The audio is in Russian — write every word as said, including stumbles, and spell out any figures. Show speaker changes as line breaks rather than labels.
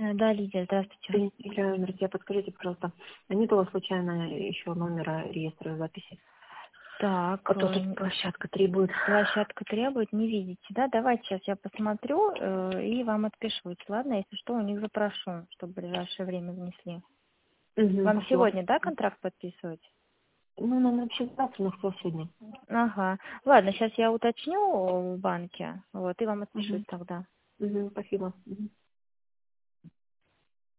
Да, Лидия, здравствуйте.
Илья, Друзья, подскажите, пожалуйста, а нет у вас случайно еще номера реестра записи?
Так,
А то тут
э,
площадка требует.
площадка требует, не видите, да? Давайте сейчас я посмотрю э, и вам отпишусь, ладно? Если что, у них запрошу, чтобы в ближайшее время внесли.
Угу,
Вам
спасибо.
сегодня, да, контракт подписывать?
Ну, нам вообще завтра, но кто сегодня?
Ага. Ладно, сейчас я уточню в банке, вот, и вам отпишусь
Угу.
тогда.
Угу, спасибо. Мгм.